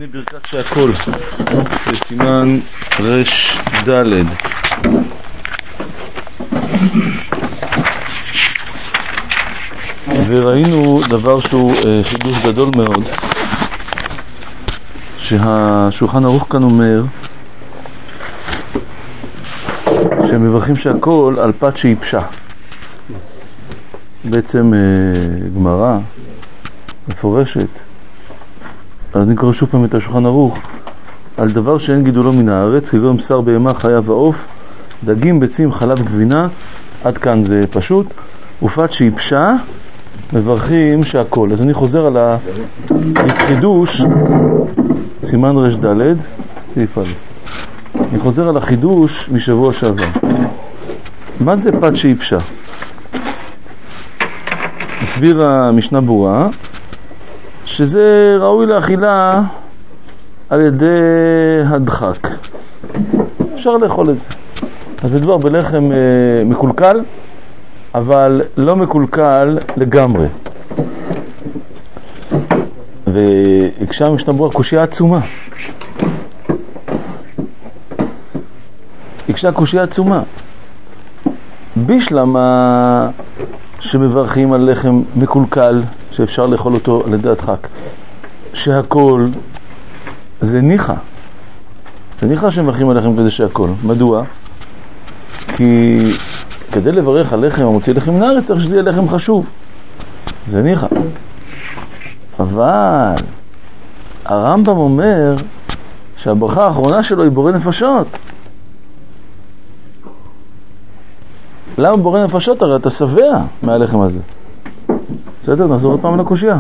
הנה ברכת שהכל, בסימן רש ד'. וראינו דבר שהוא חידוש גדול מאוד, שהשולחן ערוך כאן אומר שמברכים שהכל על פת שיפשה. בעצם גמרא מפורשת, אז נקרא שוב פעם את השולחן ערוך על דבר שאין גידולו מן הארץ, כגון בשר בהמה, חיה ועוף, דגים, ביצים, חלב, גבינה. עד כאן זה פשוט. ופת שיפשה מברכים שהכל. אז אני חוזר על החידוש, סימן רש ד' סעיף א'. אני חוזר על החידוש משבוע שעבר. מה זה פת שיפשה? הסביר המשנה ברורה שזה ראוי לאכילה על ידי הדחק. אפשר לאכול את זה. אז מדובר בלחם מקולקל, אבל לא מקולקל לגמרי. והקשה המשנה ברורה קושיה עצומה. הקשה קושיה עצומה. בשלמה שמברכים על לחם מקולקל שאפשר לאכול אותו על ידי הדחק, שהכל זה ניחה. זה ניחה שמברכים על לחם כזה שהכל. מדוע? כי כדי לברך על לחם המוציא לחם מן הארץ צריך שזה יהיה לחם חשוב. זה ניחה. אבל הרמב"ם אומר שהברכה האחרונה שלו היא בורא נפשות. למה בורא נפשות? הרי אתה שבע מהלחם הזה. בסדר? נחזור עוד פעם לקושיה.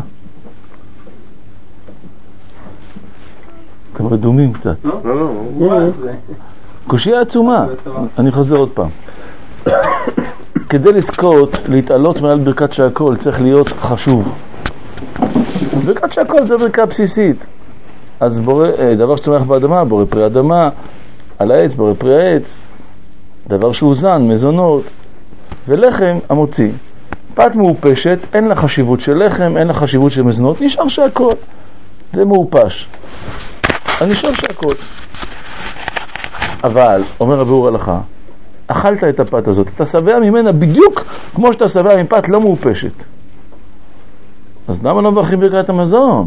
אתם רדומים קצת. לא. קושיה עצומה. אני חוזר עוד פעם. כדי לזכות, להתעלות מעל ברכת שהכל, צריך להיות חשוב. ברכת שהכל זה ברכה בסיסית. אז דבר שתומך באדמה, בורא פרי אדמה, על העץ, בורא פרי העץ, דבר שהוא זן, מזונות, ולחם המוציא. פת מאופשת, אין לה חשיבות של לחם, אין לה חשיבות של מזונות, נשאר שהכל. זה מאופש. נשאר שהכל. אבל, אומר הביאור הלכה, אכלת את הפת הזאת, אתה שבע ממנה בדיוק כמו שאתה שבע מפת לא מאופשת. אז למה לא מברכים ברכת המזון?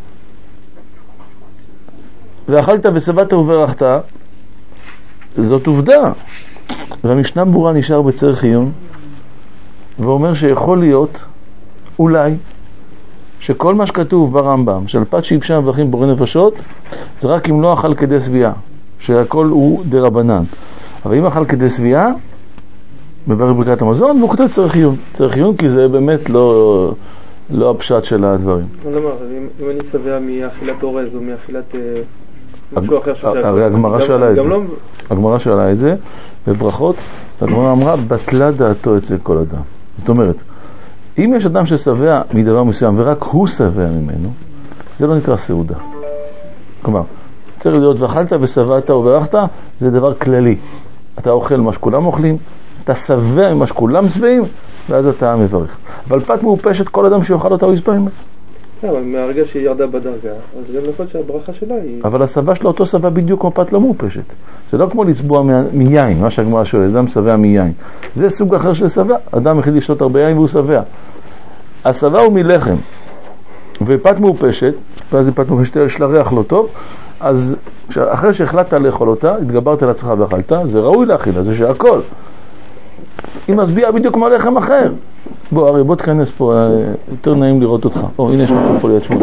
ואכלת ושבעת וברכת, זאת עובדה. והמשנה ברורה נשאר בצריך עיון, ואומר שיכול להיות, אולי, שכל מה שכתוב ברמב"ם, של פת שיפשה מברכים בורא נפשות, זה רק אם לא אכל כדי שביעה, שהכל הוא דרבנן. אבל אם אכל כדי שביעה, מברך ברכת המזון, והוא כותב צריך עיון. צריך עיון כי זה באמת לא הפשט של הדברים. למה? אם אני שבע מאכילת אורז או מאכילת משהו אחר שזה... הרי הגמרא שאלה את זה. הגמרא שאלה את זה, בברכות, הגמרא אמרה, בטלה דעתו אצל כל אדם. זאת אומרת, אם יש אדם ששבע מדבר מסוים ורק הוא שבע ממנו, זה לא נקרא סעודה. כלומר, צריך להיות ואכלת ושבעת וברכת, זה דבר כללי. אתה אוכל מה שכולם אוכלים, אתה שבע ממה שכולם שבעים, ואז אתה מברך. אבל פת מאופשת, כל אדם שיאכל אותה הוא ישבע ממנו. אבל מהרגע שהיא ירדה בדרגה, אז גם יכול שהברכה שלה היא... אבל השבע שלו אותו שבע בדיוק כמו פת לא מאופשת. זה לא כמו לצבוע מיין, מה שהגמרא שואלת, אדם שבע מיין. זה סוג אחר של שבע. אדם החליט לשתות הרבה יין והוא שבע. השבע הוא מלחם. ופת מאופשת, ואז פת מאופשת יש לה ריח לא טוב, אז אחרי שהחלטת לאכול אותה, התגברת על עצמך ואכלת, זה ראוי להאכילה, זה שהכל. היא מסביעה בדיוק כמו לחם אחר. בוא תכנס פה, יותר נעים לראות אותך. הנה יש לך פה ליד שמונה.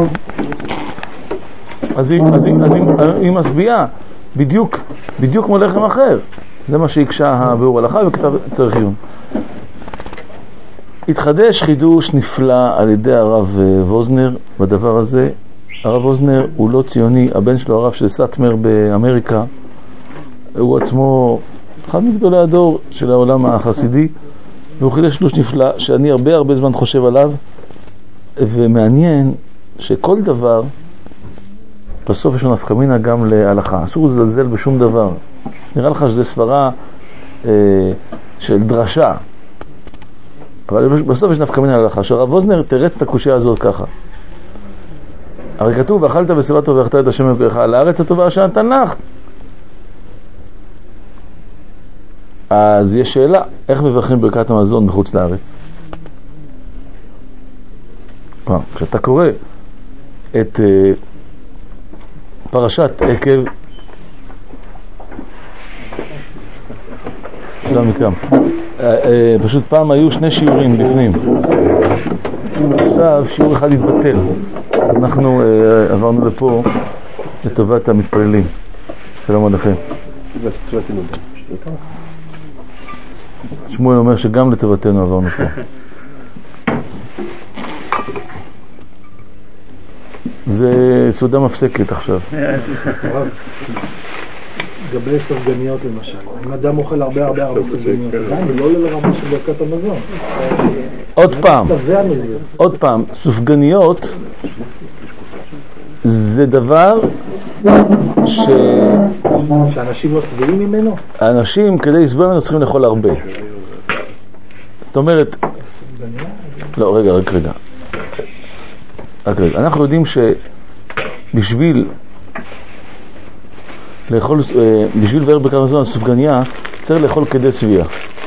אז היא מסביעה בדיוק כמו לחם אחר. זה מה שהקשה הביאור הלכה וכתב צריך עיון. התחדש חידוש נפלא על ידי הרב ווזנר בדבר הזה. הרב ווזנר הוא לא ציוני, הבן שלו הרב של סאטמר באמריקה, הוא עצמו אחד מגדולי הדור של העולם החסידי, והוא חידש חידוש נפלא שאני הרבה זמן חושב עליו, ומעניין שכל דבר בסוף יש נפקא מינה גם להלכה. אסור לזלזל בשום דבר. נראה לך שזה סברה של דרשה, אבל בסוף יש נפקא מינה להלכה. שהרב ווזנר תרץ את הקושיה הזאת ככה. הרי כתוב, ואכלת ושבעת וברכת את השם אלוקיך על הארץ הטובה אשר נתן לך. אז יש שאלה, איך מברכים ברכת המזון בחוץ לארץ? כשאתה קורא את פרשת עקב, שלום מקם, פשוט פעם היו שני שיעורים בפנים, עכשיו שיעור אחד התבטל, אז אנחנו עברנו לפה לטובת המתפללים. שלום עליכם. שמואל אומר שגם לטובתנו עברנו פה. זה סעודה מפסקת עכשיו. לגבי סופגניות למשל, אם אדם אוכל הרבה סופגניות, זה לא עולה לרמה של ברכת המזון. עוד פעם, סופגניות זה דבר שאנשים לא שבעים ממנו? האנשים כדי לסבול ממנו צריכים לאכול הרבה. זאת אומרת, לא, רגע. אנחנו יודעים שבשביל לאכול, בשביל לבאר ברכת המזון הסופגניה צריך לאכול כדי שביעה.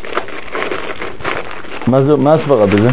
מה הסברה בזה?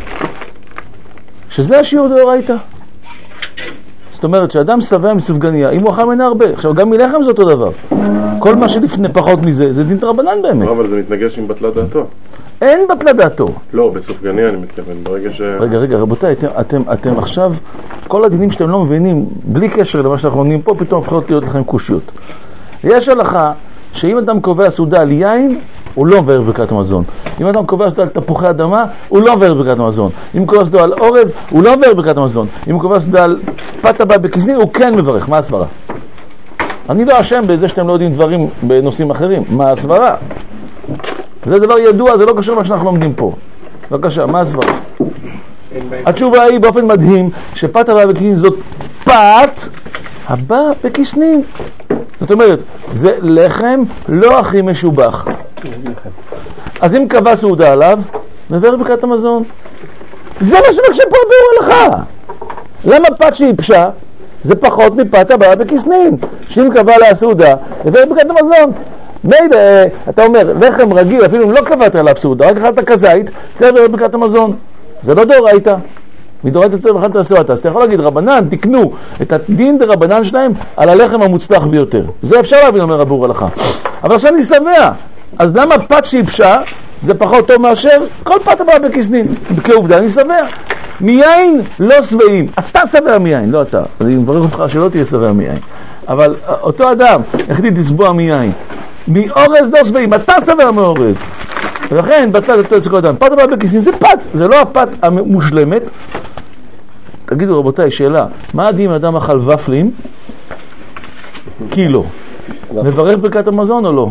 שזה השיעור דאורייתא. זאת אומרת שאדם שבע מסופגניה, אם הוא אכל ממנה הרבה, עכשיו גם מלחם זה אותו דבר. כל מה שלפני פחות מזה, זה דין דרבנן באמת. לא, אבל זה מתנגש עם בטלה דעתו. אין בטלה דעתו. לא, בסופגניה אני מתכוון, ברגע ש... רגע, רבותיי, אתם עכשיו, כל הדינים שאתם לא מבינים, בלי קשר למה שאנחנו עונים פה, פתאום הופכות להיות לכם קושיות. יש הלכה שאם אדם קובע סעודה על יין, הוא לא מבאר ברכת המזון. אם אדם קובע סעודה על תפוחי אדמה, הוא לא מבאר ברכת המזון. אם קובע סעודה על אורז, הוא לא מבאר ברכת המזון. אם קובע סעודה על פת הבא בכיסנין, הוא כן מברך. מה הסברה? אני לא אשם בזה שאתם לא יודעים דברים בנושאים אחרים. מה הסברה? זה דבר ידוע, זה לא קשור מה שאנחנו לומדים פה. בבקשה, מה הסברה? התשובה היא באופן מדהים שפת הבא בכיסנין זאת פת הבא בכיסנין. זאת אומרת, זה לחם לא הכי משובח. אז אם קבע סעודה עליו, מבאר ברכת המזון. זה מה שמקשה פה באור הלכה. למה פת שיבשה? זה פחות מפת הבאה בכיסנין. שאם קבע לה סעודה, מבאר ברכת המזון. מילא, אתה אומר, לחם רגיל, אפילו אם לא קבעת עליו סעודה, רק אכלת כזית, צריך לבאר ברכת המזון. זה לא דאורייתא. מדאורייתא צריך לאכול את הסעודה. אז אתה יכול להגיד, רבנן, תקנו את הדין דרבנן שלהם על הלחם המוצלח ביותר. זה אפשר להבין, אומר הבור הלכה. אבל עכשיו אני שבע. אז למה פת שיבשה זה פחות טוב מאשר כל פת הבאה בכיסנין? כעובדה אני שבע. מיין לא שבעים. אתה שבע מיין, לא אתה. אני מברך אותך שלא תהיה שבע מיין. אבל אותו אדם החליט לסבוע מיין. מאורז לא שבעים. אתה שבע מאורז. ולכן בטלת אותו אצל כל אדם. פת הבאה בכיסנין זה פת. זה לא הפת המושלמת. תגידו רבותיי, שאלה. מה עדיין אם אדם אכל ופלים? קילו. מברך ברכת המזון או לא?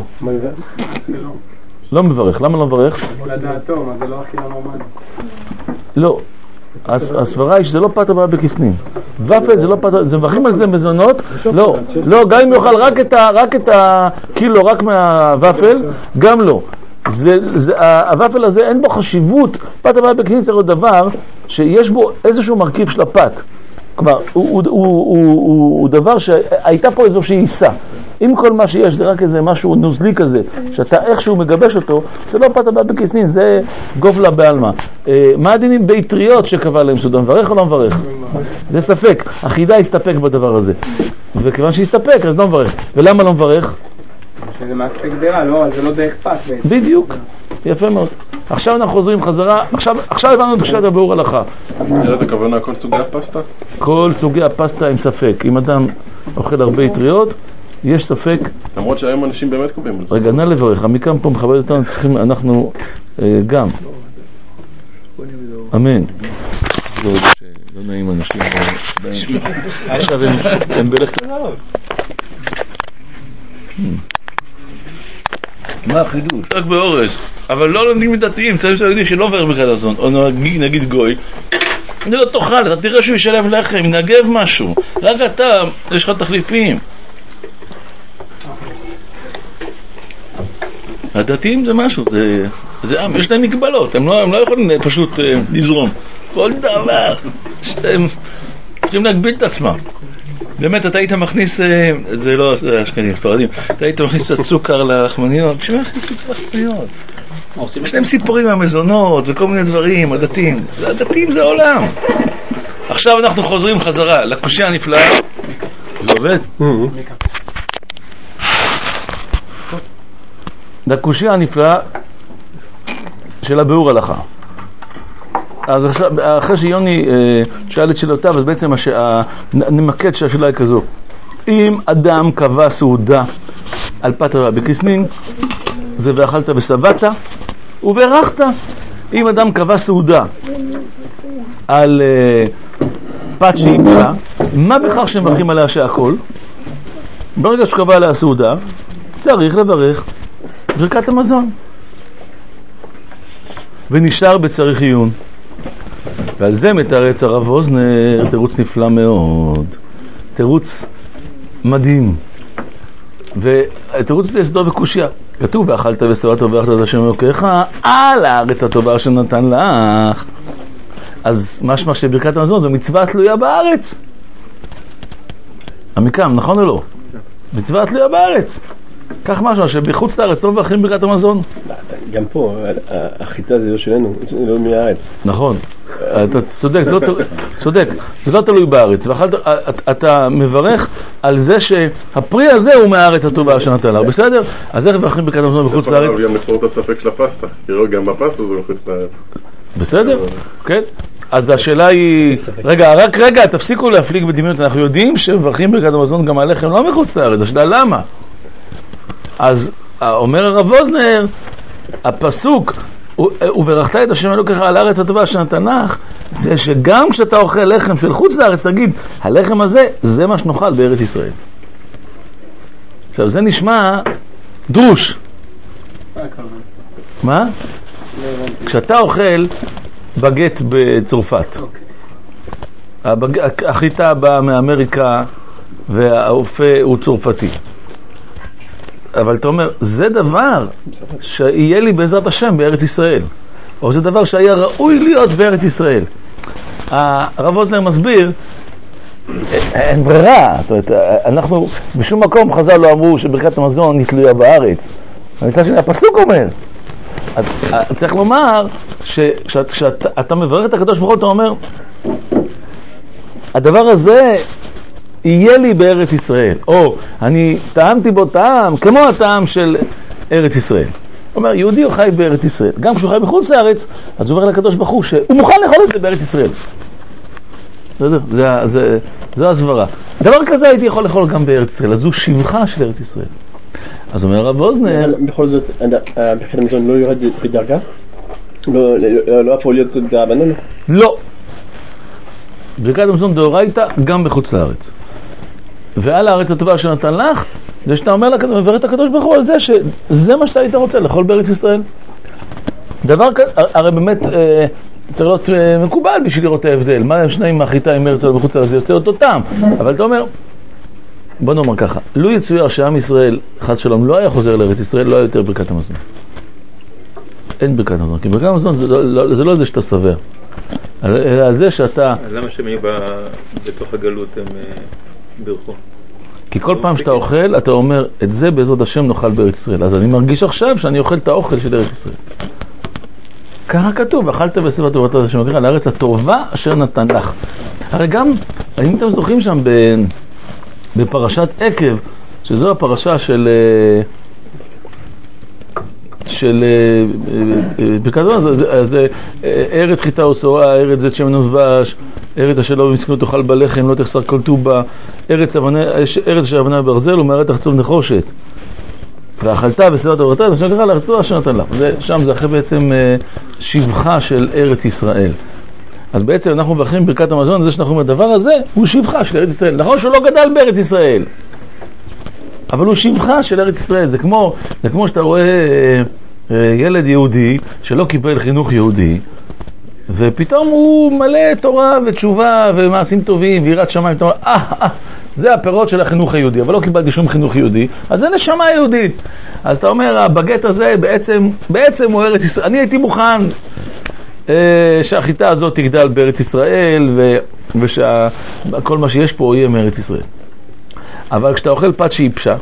לא מברך. למה לא מברך? לדעתו, מה זה לא אכילה נורמלית? לא. הסברה היא שזה לא פת הבאה בכיסנין. ופל זה לא פת, זה מברכים על זה מזונות? לא, גם אם יאכל רק את הקילו, רק מהוופל, גם לא. הוופל הזה אין בו חשיבות. פת הבאה בכיסנין זה דבר שיש בו איזשהו מרכיב של הפת. כלומר, הוא דבר שהייתה פה איזושהי עיסה. אם כל מה שיש זה רק איזה משהו נוזלי כזה, שאתה איכשהו מגבש אותו, זה לא פת הבאה בכיסנין, זה גובלה בעלמא. מה הדינים ביתריות שקבע להם סעודה? מברך או לא מברך? זה ספק. החידה הסתפק בדבר הזה. וכיוון שהסתפק, אז לא מברך. ולמה לא מברך? שזה מעסק דירה, לא, זה לא דרך פת. בדיוק. יפה מאוד. עכשיו אנחנו חוזרים חזרה, עכשיו הבנו בפשט הביאור הלכה. את הכוונה כל סוגי הפסטה? כל סוגי הפסטה עם ספק. אם אדם אוכל הרבה יתריות, יש ספק. למרות שהיום אנשים באמת קובעים על זה. רגע, נא לברך. המקם פה מכבד אותנו, צריכים, אנחנו גם. אמן. לא נעים אנשים. עכשיו הם בלכת. מה החידוש? רק באורז, אבל לא לומדים מדתיים, צריך להגיד שלא עובר ברכת המזון, או נגיד גוי. אני לא תאכל, אתה תראה שהוא ישלב לחם, ינגב משהו, רק אתה, יש לך תחליפים. הדתיים זה משהו, זה עם, יש להם מגבלות, הם לא יכולים פשוט לזרום. כל דבר, צריכים להגביל את עצמם. באמת, אתה היית מכניס, זה לא אשכנזים, ספרדים, אתה היית מכניס קצת סוכר ללחמניות, בשביל מה להכניס סוכר ללחמניות? יש להם סיפורים מהמזונות וכל מיני דברים, הדתיים. הדתיים זה העולם. עכשיו אנחנו חוזרים חזרה לקושיה הנפלאה. זה עובד? לקושיה הנפלאה של הביאור הלכה. אז אחרי שיוני שאל את שאלותיו, אז בעצם נמקד שהשאלה היא כזו: אם אדם קבע סעודה על פת רבה בכיסנין, זה ואכלת ושבעת וברכת. אם אדם קבע סעודה על פת שאיפשה, מה בכך שמברכים עליה שהכל? ברגע שקבע עליה סעודה, צריך לברך ברכת המזון. ונשאר בצריך עיון. ועל זה מתרץ הרב ווזנר תירוץ נפלא מאוד, תירוץ מדהים. והתירוץ הזה יסודו בקושיה. כתוב ואכלת ושבעת וברכת את השם אלוקיך על הארץ הטובה שנתן לך. אז משמע שברכת המזון זו מצווה תלויה בארץ. המקם, נכון או לא? מצווה תלויה בארץ. כך משהו שבחוץ לארץ לא מברכים ברכת המזון. גם פה החיטה זה לא שלנו, זה לא מהארץ. נכון, אתה צודק, זה לא תלוי בארץ. אתה מברך על זה שהפרי הזה הוא מהארץ הטובה שנתן לך, בסדר? אז איך מברכים ברכת המזון בחוץ לארץ? זה יכול גם לפתור את הספק של הפסטה, כי גם בפסטה זה מחוץ לארץ. בסדר, כן. אז השאלה היא, רגע, תפסיקו להפליג בדמיונות. אנחנו יודעים שמברכים ברכת המזון גם עליכם לא מחוץ לארץ. השאלה למה? אז אומר הרב ווזנר, הפסוק וברכת את השם אלוקיך על הארץ הטובה שנתן לך, זה שגם כשאתה אוכל לחם של חוץ לארץ, תגיד, הלחם הזה זה מה שנאכל בארץ ישראל. עכשיו זה נשמע דרוש. מה? כשאתה אוכל בגט בצרפת, החיטה באה מאמריקה והאופה הוא צרפתי, אבל אתה אומר, זה דבר שיהיה לי בעזרת השם בארץ ישראל, או זה דבר שהיה ראוי להיות בארץ ישראל. הרב ווזנר מסביר, אין ברירה. זאת אומרת, אנחנו בשום מקום חז"ל לא אמרו שברכת המזון היא תלויה בארץ. הפסוק אומר. אז צריך לומר שכשאתה מברך את הקדוש ברוך הוא, אתה אומר, הדבר הזה יהיה לי בארץ ישראל, או אני טעמתי בו טעם כמו הטעם של ארץ ישראל. הוא אומר, יהודי הוא חי בארץ ישראל, גם כשהוא חי בחוץ לארץ, אז הוא אומר לקדוש ברוך הוא שהוא מוכן לאכול את זה בארץ ישראל. זו הסברה. דבר כזה הייתי יכול לאכול גם בארץ ישראל, אז זו שבחה של ארץ ישראל. אז אומר הרב ווזנר, בכל זאת, ברכת המזון לא יורד בדרגה? לא יכול להיות דרבנן? לא. ברכת המזון דאורייתא גם בחוץ לארץ. ועל הארץ הטובה שנתן לך, זה שאתה אומר מברך את הקדוש ברוך הוא על זה שזה מה שאתה היית רוצה לאכול בארץ ישראל. דבר כזה, הרי באמת צריך להיות מקובל בשביל לראות ההבדל. מה שניים מהחיטה עם ארץ בחוץ לארץ, זה יוצא אותו טעם. אבל אתה אומר, בוא נאמר ככה, לו יצויר שעם ישראל חס שלום לא היה חוזר לארץ ישראל, לא היה יותר ברכת המזון. אין ברכת המזון, כי ברכת המזון זה לא זה שאתה סבר, אלא זה שאתה... למה שהם היו בתוך הגלות הם ברכו? כי כל פעם שאתה אוכל, אתה אומר, את זה בעזרת השם נאכל בארץ ישראל. אז אני מרגיש עכשיו שאני אוכל את האוכל של ארץ ישראל. ככה כתוב, אכלת ושבעת וברכת את השם אלוקיך על הארץ הטובה אשר נתן לך. הרי גם, אם אתם זוכרים שם בפרשת עקב, שזו הפרשה של ברכת המזון, אז ארץ חיטה ושורה, ארץ זית שמן ודבש, ארץ אשר לא במסכנות תאכל בלחם, לא תחסר כל טובה, ארץ אשר אבנה ברזל ומערת תחצוב נחושת. ואכלת ושבעת וברכת את השם אלוקיך על הארץ הטובה אשר נתן לך. שם זה אחרי בעצם שבחה של ארץ ישראל. אז בעצם אנחנו מברכים ברכת המזון, זה שאנחנו אומרים, הדבר הזה הוא שבחה של ארץ ישראל. נכון שהוא לא גדל בארץ ישראל, אבל הוא שבחה של ארץ ישראל. זה כמו שאתה רואה ילד יהודי שלא קיבל חינוך יהודי, ופתאום הוא מלא תורה ותשובה ומעשים טובים ויראת שמיים. אתה אומר, זה הפירות של החינוך היהודי, אבל לא קיבלתי שום חינוך יהודי, אז זה נשמה יהודית. אז אתה אומר, הבגט הזה בעצם הוא ארץ ישראל. אני הייתי מוכן שהחיטה הזאת תגדל בארץ ישראל, ושכל מה שיש פה יהיה מארץ ישראל. אבל כשאתה אוכל פת שהיא פשה,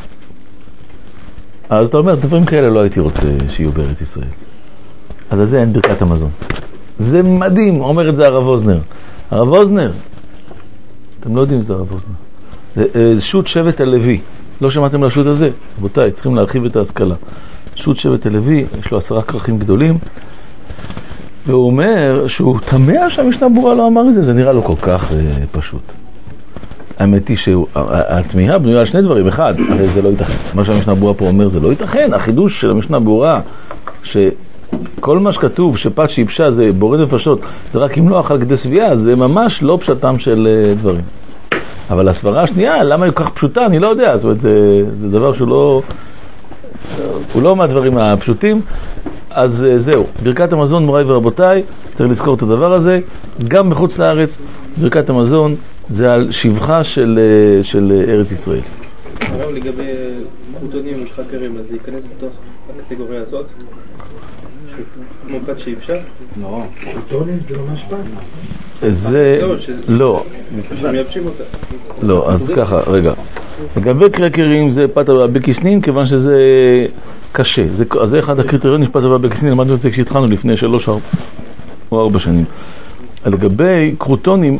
אז אתה אומר, דברים כאלה לא הייתי רוצה שיהיו בארץ ישראל. אז על זה אין ברכת המזון. זה מדהים, אומר את זה הרב אוזנר. הרב אוזנר, אתם לא יודעים אם זה הרב אוזנר. זה שו"ת שבט הלוי. לא שמעתם לשו"ת הזה? רבותיי, צריכים להרחיב את ההשכלה. שו"ת שבט הלוי, יש לו 10 כרכים גדולים, והוא אומר שהוא תמה שהמשנה ברורה לא אמר את זה. זה נראה לו כל כך פשוט. האמת היא שהתמיהה בנויה על שני דברים. אחד, הרי זה לא ייתכן. מה שהמשנה ברורה פה אומר זה לא ייתכן. החידוש של המשנה ברורה, שכל מה שכתוב שפת שיבשה זה בורא נפשות, זה רק אם לא אכל כדי שביעה, זה ממש לא פשטם של דברים. אבל הסברה השנייה, למה היא כל כך פשוטה, אני לא יודע. זאת אומרת, זה דבר שהוא לא מהדברים הפשוטים. אז זהו, ברכת המזון, מוריי ורבותיי, צריך לזכור את הדבר הזה. גם בחוץ לארץ, ברכת המזון זה על שבחה של ארץ ישראל. הרב, לגבי קרוטונים וחקרים, אז זה ייכנס בתוך הקטגוריה הזאת? כמו פת שיבשה? לא, קרוטונים זה ממש פת. זה, לא. שמייבשים אותה. לא, אז ככה, רגע. לגבי קרקרים זה פת בקיסנין, כיוון שזה קשה. אז זה אחד הקריטריונים של פת בקיסנין, למדנו את זה כשהתחלנו לפני 3 או 4 שנים. לגבי קרוטונים,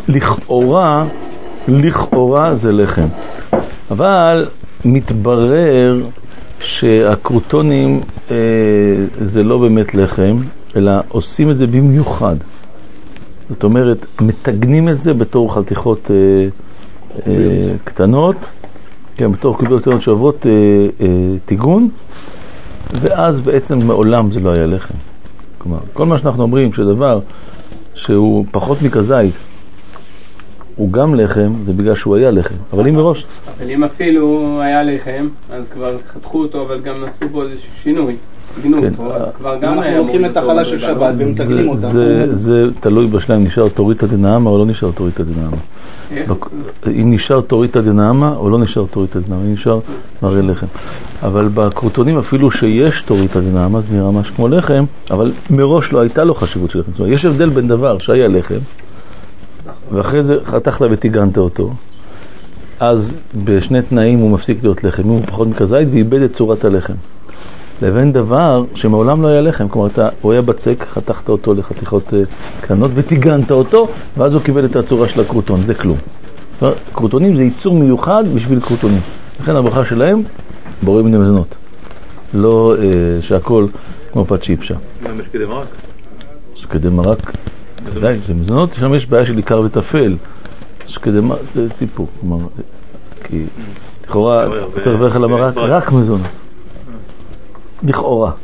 לכאורה זה לחם. אבל מתברר שהקרוטונים זה לא באמת לחם, אלא עושים את זה במיוחד. זאת אומרת, מתגנים את זה בתור חתיכות קטנות, כן, בתור קוביות קטנות שעוברות תיגון, ואז בעצם מעולם זה לא היה לחם. כלומר, כל מה שאנחנו אומרים שדבר שהוא פחות מכזית הוא גם לחם, זה בגלל שהוא היה לחם. אבל אם מראש... אבל אם אפילו היה לחם, אז כבר חתכו אותו, אבל גם נעשו בו איזשהו שינוי. גנו אותו, כבר גם אנחנו לוקחים את החלה של שבת ומתקנים אותה. זה תלוי בשלם, נשאר תוריתא דנעמא או לא נשאר תוריתא דנעמא. אם נשאר תוריתא דנעמא או לא נשאר תוריתא דנעמא, אם נשאר מראה לחם. אבל בקרוטונים אפילו שיש תוריתא דנעמא, זה נראה ממש כמו לחם, אבל מראש לא הייתה לו חשיבות של לחם. יש הבדל בין דבר שהיה לחם, ואחרי זה חתכת ותיגנת אותו, אז בשני תנאים הוא מפסיק להיות לחם, הוא פחות מכזית ואיבד את צורת הלחם. לבין דבר שמעולם לא היה לחם, כלומר הוא היה בצק, חתכת אותו לחתיכות קטנות ותיגנת אותו, ואז הוא קיבל את הצורה של הקרוטון, זה כלום. קרוטונים זה ייצור מיוחד בשביל קרוטונים. לכן הברכה שלהם בורא מיני מזונות, לא שהכל כמו פת שיבשה. גם יש כדי מרק? שקדי מרק, די, זה מזונות, שם יש בעיה של עיקר וטפל. שקדי מרק, זה סיפור. כי לכאורה צריך לברך על המרק רק מזונות. לכאורה.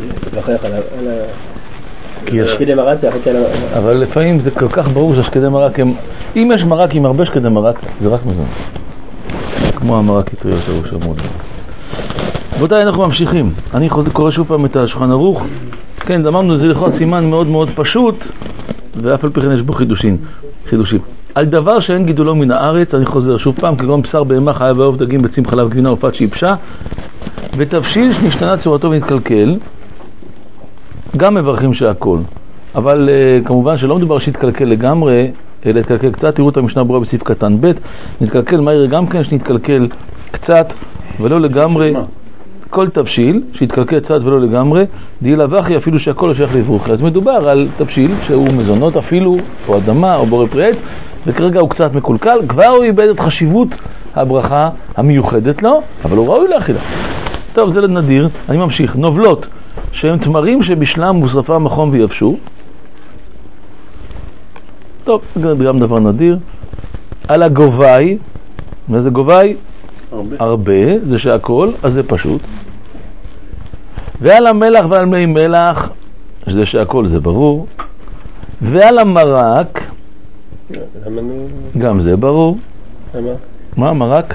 אבל לפעמים זה כל כך ברור שהשקדי מרק הם... אם יש מרק עם הרבה שקדי מרק, זה רק מזונות. כמו המרק יטריות הראש המוד. רבותיי, אנחנו ממשיכים. אני קורא שוב פעם את השולחן ערוך. כן, אמרנו, זה לכאורה סימן מאוד מאוד פשוט, ואף על פי כן יש בו חידושים. על דבר שאין גידולו מן הארץ, אני חוזר שוב פעם, כגון בשר בהמה, חיה ועוף, דגים, ביצים, חלב, גבינה ופת שיבשה, ותבשיל שנשתנה צורתו ונתקלקל, גם מברכים שהכל. אבל כמובן שלא מדובר שיתקלקל לגמרי, אלא יתקלקל קצת. תראו את המשנה ברורה בסעיף קטן ב', נתקלקל מהיר גם כן, שנתקלקל קצת ולא לגמרי. כל תבשיל שיתקלקל קצת ולא לגמרי, די לבחי אפילו שהכל לא שייך לברוכי. אז מדובר על תבשיל שהוא מזונות אפילו, או אדמה או בורא פרי עץ, וכרגע הוא קצת מקולקל, כבר הוא איבד את חשיבות הברכה המיוחדת לו, אבל הוא ראוי לאכילה. טוב, זה נדיר. אני ממשיך. נובלות שהם תמרים שבשלם מוסרפם מחום ויבשו. טוב, זה גם דבר נדיר. על הגובי, מה זה גובי? הרבה, זה שהכל, אז זה פשוט. ועל המלח ועל מי מלח, שזה שהכל, זה ברור. ועל המרק, גם זה ברור. מה מרק?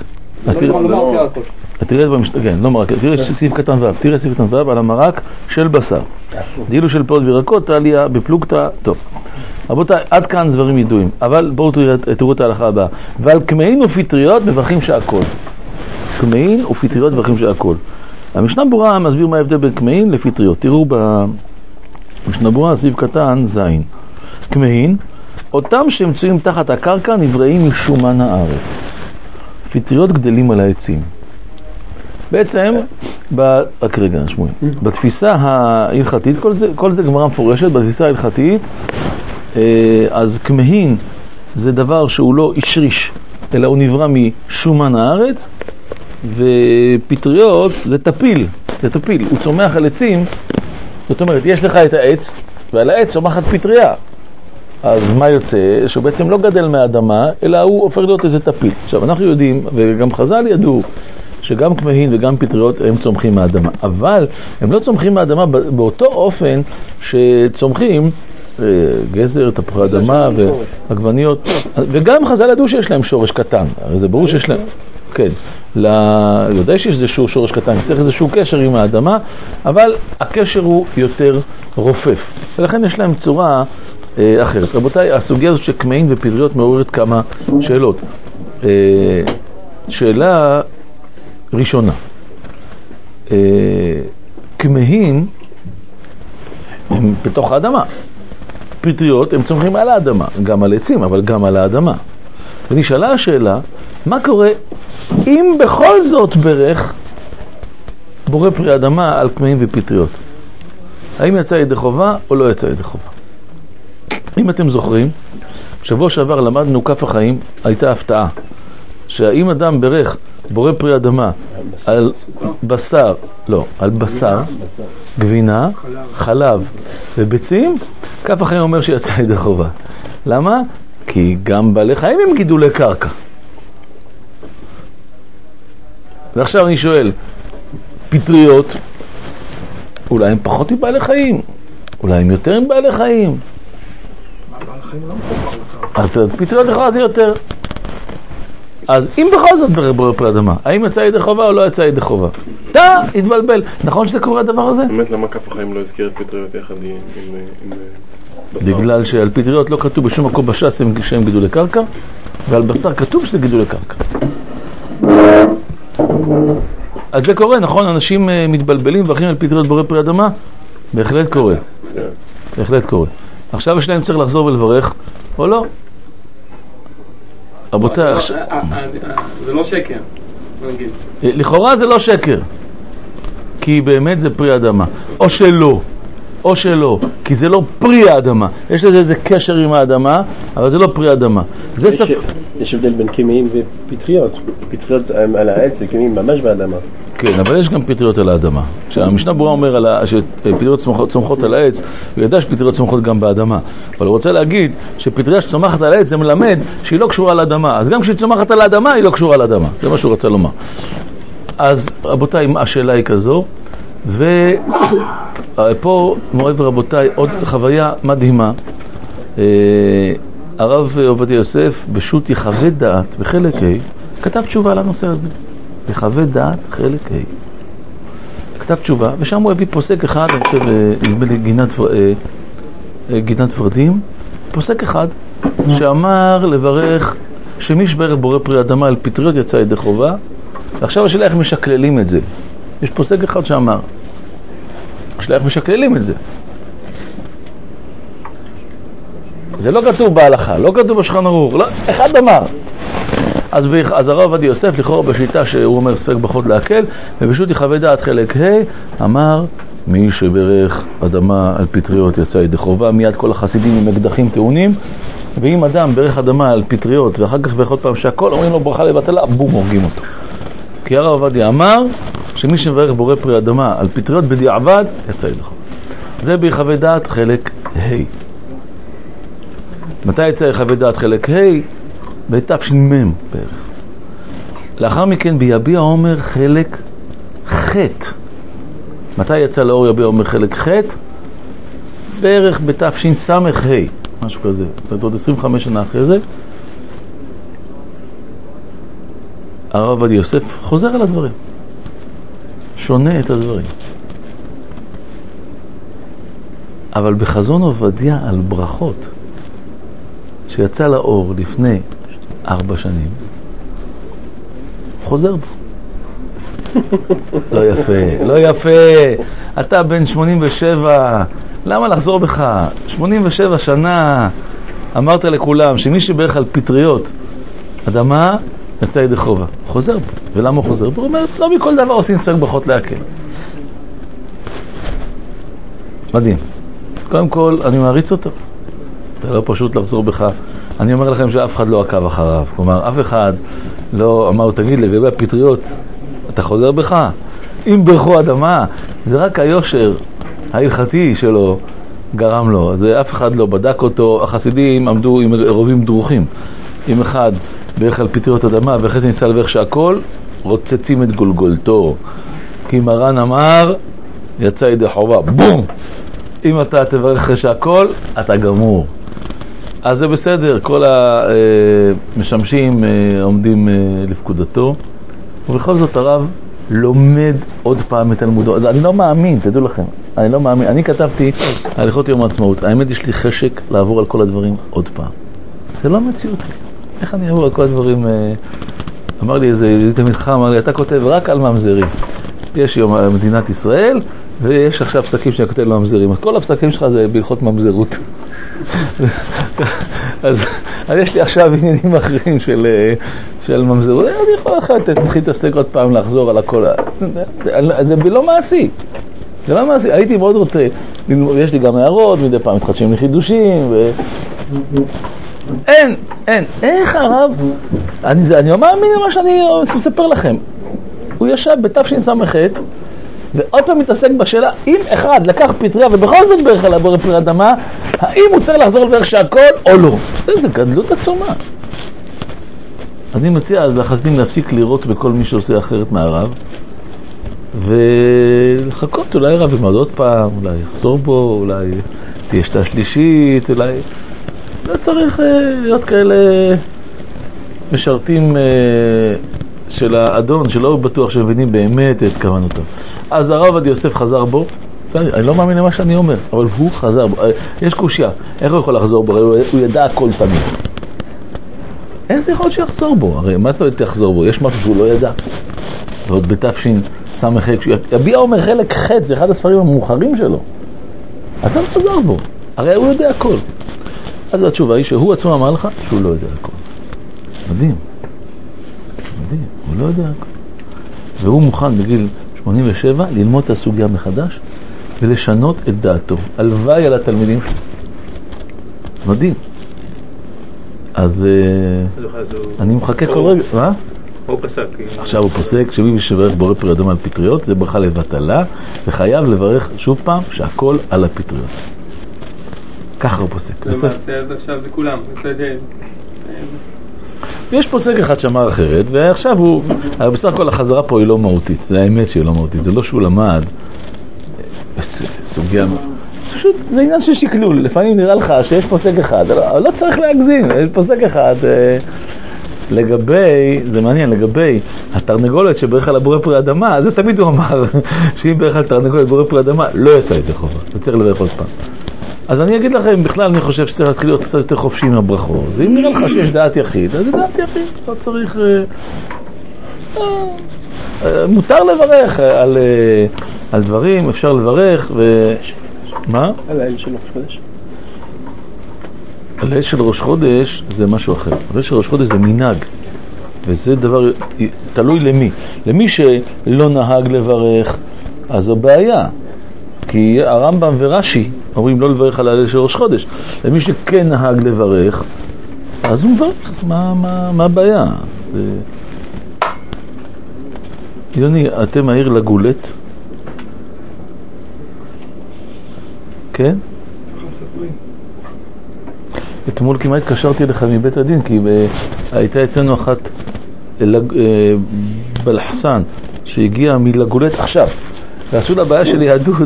תראה לא מרק, תראה סעיף קטן ו', תראה סעיף קטן ו' על המרק של בשר. דילו של פירות וירקות, עליה בפלוגתא, טוב. רבותיי, עד כאן דברים ידועים, אבל בואו תראו את ההלכה הבאה. ועל קמעין ופטריות מברכים שהכל. קמעין ופטריות מברכים שהכל. המשנה ברורה מסביר מה ההבדל בין קמעין לפטריות. תראו במשנה ברורה סעיף קטן ז'. קמעין אותם שמצויים תחת הקרקע נבראים משומן הארץ. פטריות גדלים על העצים. בעצם, רק רגע, שמואל, בתפיסה ההלכתית, כל זה גמרא מפורשת, בתפיסה ההלכתית, אז כמהין זה דבר שהוא לא ישריש, אלא הוא נברא משומן הארץ, ופטריות זה טפיל, הוא צומח על עצים, זאת אומרת, יש לך את העץ, ועל העץ צומחת פטריה. אז מה יוצא? שהוא בעצם לא גדל מהאדמה, אלא הוא הופך להיות איזה טפיל. עכשיו, אנחנו יודעים, וגם חז"ל ידעו, שגם כמהין וגם פטריות הם צומחים מהאדמה. אבל הם לא צומחים מהאדמה באותו אופן שצומחים גזר, תפוחי אדמה ועגבניות. וגם חז"ל ידעו שיש להם שורש קטן. הרי זה ברור שיש להם... כן, יודע שיש איזשהו שורש קטן, צריך איזשהו קשר עם האדמה, אבל הקשר הוא יותר רופף. ולכן יש להם צורה אחרת. רבותיי, הסוגיה הזאת שכמהין ופטריות מעוררת כמה שאלות. שאלה ראשונה. כמהין הם בתוך האדמה. פטריות הם צומחים על האדמה, גם על עצים, אבל גם על האדמה. ונשאלה השאלה, מה קורה אם בכל זאת ברך בורא פרי אדמה על כמהין ופטריות? האם יצא ידי חובה או לא יצא ידי חובה? אם אתם זוכרים, שבוע שעבר למדנו כף החיים, הייתה הפתעה שהאם אדם ברך בורא פרי אדמה על בשר, לא, על בשר, גבינה, חלב וביצים, כף החיים אומר שיצא ידי חובה. למה? כי גם בעלי חיים הם גידולי קרקע. ועכשיו אני שואל, פטריות, אולי הם פחות מבעלי חיים? אולי הם יותר מבעלי חיים? אז פטריות לכאורה זה יותר. אז אם בכל זאת בורא פרי אדמה, האם יצא ידי חובה או לא יצא ידי חובה? התבלבל. נכון שזה קורה הדבר הזה? באמת, למה כף החיים לא הזכיר את פטריות יחד עם בשר? בגלל שעל פטריות לא כתוב בשום מקום בש"ס שהם גידולי קרקע, ועל בשר כתוב שזה גידולי קרקע. אז זה קורה, נכון? אנשים מתבלבלים ואחרים על פטריות בורא פרי אדמה? בהחלט קורה. בהחלט קורה. עכשיו יש להם צריך לחזור ולברך, או לא? רבותיי, זה לא שקר, נגיד. לכאורה זה לא שקר, כי באמת זה פרי אדמה. או שלא, כי זה לא פרי האדמה. יש לזה איזה קשר עם האדמה, אבל זה לא פרי אדמה. יש הבדל בין כמהין ופטריות. פטריות על העץ זה כמהין ממש באדמה. כן, אבל יש גם פטריות על האדמה. כשהמשנה ברורה אומר שפטריות צומחות על העץ, הוא ידע שפטריות צומחות גם באדמה. אבל הוא רוצה להגיד שפטריה שצומחת על העץ זה מלמד שהיא לא קשורה על האדמה. אז גם כשהיא צומחת על האדמה היא לא קשורה על האדמה. זה מה שהוא רוצה לומר. אז רבותיי, השאלה היא כזו. ופה מורי ורבותיי עוד חוויה מדהימה. הרב עובדיה יוסף בשו"ת יחווה דעת בחלק ה' כתב תשובה על הנושא הזה. יחווה דעת חלק ה' כתב תשובה, ושם הוא הביא פוסק אחד, אני חושב נדמה לי גינת ורדים, פוסק אחד שאמר לברך שמי שברך בורא פרי אדמה על פטריות יצא ידי חובה. ועכשיו השאלה איך משקללים את זה. יש פוסק אחד שאמר, השאלה איך משקללים את זה. זה לא כתוב בהלכה, לא כתוב בשולחן ערוך, לא, אחד אמר. אז הרב עובדיה יוסף לכאורה בשיטה שהוא אומר ספק בחות להקל, ובשו"ת יחווה דעת חלק ה' אמר מי שברך אדמה על פטריות יצא ידי חובה. מיד כל החסידים עם אקדחים טעונים, ואם אדם ברך אדמה על פטריות ואחר כך ברך עוד פעם שהכל אומרים לו ברכה לבטלה, בום, הורגים אותו. כי הרב עובדיה אמר שמי שברך בורא פרי אדמה על פטריות בדיעבד יצא ידי חובה. זה ביחווה דעת חלק ה'. מתי יצא יחווה דעת חלק ה'? בתש"מ בערך. לאחר מכן ביביע עומר חלק ח'. מתי יצא לאור יביע עומר חלק ח'? בערך בתש"ס"ה, משהו כזה. זאת אומרת, עוד 25 שנה אחרי זה. הרב עובדיה יוסף חוזר על הדברים, שונה את הדברים. אבל בחזון עובדיה על ברכות שיצא לאור לפני 4 שנים, חוזר בו. לא יפה, לא יפה. אתה בן 87, למה לחזור בך? 87 שנה אמרת לכולם שמי שברך על פטריות אדמה יצא ידי חובה, חוזר פה. ולמה הוא חוזר פה? הוא אומר, לא מכל דבר עושים ספק ברכות להקל. מדהים. קודם כל, אני מעריץ אותו. זה לא פשוט לחזור בך. אני אומר לכם שאף אחד לא עקב אחריו. כלומר, אף אחד לא אמר, תגיד לגבי הפטריות, אתה חוזר בך? אם ברכו אדמה, זה רק היושר ההלכתי שלו גרם לו. זה אף אחד לא בדק אותו. החסידים עמדו עם רובים דרוכים. אם אחד ברך על פטריות אדמה, ואחרי זה ניסה לברך שהכל, רוצצים את גולגולתו. כי מרן אמר, יצא ידי חובה, בום! אם אתה תברך אחרי שהכל, אתה גמור. אז זה בסדר, כל המשמשים עומדים לפקודתו, ובכל זאת הרב לומד עוד פעם את תלמודו. אני לא מאמין, תדעו לכם, אני לא מאמין. אני כתבתי הליכות יום העצמאות, האמת יש לי חשק לעבור על כל הדברים עוד פעם. זה לא מציאות לי. איך אני אעבור על כל הדברים? אמר לי איזה תלמיד חכם, אמר לי, אתה כותב רק על ממזרים. יש יום מדינת ישראל, ויש עכשיו פסקים שאני כותב לממזרים. אז כל הפסקים שלך זה בהלכות ממזרות. אז יש לי עכשיו עניינים אחרים של ממזרות. אני יכול להתחיל להתעסק עוד פעם, לחזור על הכל. זה לא מעשי. זה לא מעשי. הייתי מאוד רוצה, יש לי גם הערות, מדי פעם מתחדשים לי חידושים, אין. איך הרב? אני לא מאמין למה שאני מספר לכם. הוא ישב בתשס"ח ועוד פעם מתעסק בשאלה, אם אחד לקח פטריה ובכל זאת ברך על הבורא פרי אדמה, האם הוא צריך לחזור לברך שהכל או לא? איזה גדלות עצומה. אני מציע אז לחסידים להפסיק לראות בכל מי שעושה אחרת מהרב, ולחכות, אולי רב ילמד עוד פעם, אולי יחזור בו, אולי תהיה שתה שלישית, אולי לא צריך להיות כאלה משרתים של האדון, שלא בטוח שמבינים באמת את כוונתו. אז הרב עובדיה יוסף חזר בו, אני לא מאמין למה שאני אומר, אבל הוא חזר בו. יש קושיה, איך הוא יכול לחזור בו? הוא ידע הכל תמיד. איך זה יכול שיחזור בו? הרי מה זאת אומרת יחזור בו? יש משהו שהוא לא ידע. ועוד בתשס"ח, יביע אומר חלק ח', זה אחד הספרים המאוחרים שלו. אז הוא חזר בו. הרי הוא יודע הכל. אז התשובה היא שהוא עצמו אמר לך שהוא לא יודע הכל. מדהים. הוא לא יודע הכל. והוא מוכן בגיל 87 ללמוד את הסוגיה מחדש ולשנות את דעתו. הלוואי על התלמידים שלו. מדהים. אז אני מחכה כל רגע. מה? הוא פסק. עכשיו הוא פוסק שמי שברך בורא פרי אדמה על פטריות זה ברכה לבטלה, וחייב לברך שוב פעם שהכל על הפטריות. ככה הוא פוסק. למעשה אז עכשיו זה כולם. יש פוסק אחד שאמר אחרת, ועכשיו הוא, בסך הכל החזרה פה היא לא מהותית, זה האמת שהיא לא מהותית, זה לא שהוא למד סוגיה, פשוט זה עניין של שקלול, לפעמים נראה לך שיש פוסק אחד, לא צריך להגזים, יש פוסק אחד לגבי, זה מעניין, לגבי התרנגולת שברך על הבורא פרי אדמה, זה תמיד הוא אמר שאם ברך על תרנגולת בורא פרי אדמה לא יצא ידי חובה, זה צריך לברך עוד פעם. אז אני אגיד לכם, בכלל אני חושב שצריך להתחיל להיות קצת יותר חופשי עם הברכות. ואם נראה לך שיש דעת יחיד, אז זה דעת יחיד. לא צריך... מותר לברך על דברים, אפשר לברך מה? על האל של ראש חודש. על האל של ראש חודש זה משהו אחר. האל של ראש חודש זה מנהג. וזה דבר תלוי למי. למי שלא נהג לברך, אז זו בעיה. כי הרמב"ם ורש"י אומרים לא לברך על ההלל של ראש חודש. למי שכן נהג לברך, אז הוא מברך. מה הבעיה? יוני, אתם העיר לגולת? כן? אתמול כמעט התקשרתי לך מבית הדין, כי הייתה אצלנו אחת בלחסן שהגיעה מלגולת עכשיו. ועשו לה בעיה של יהדות,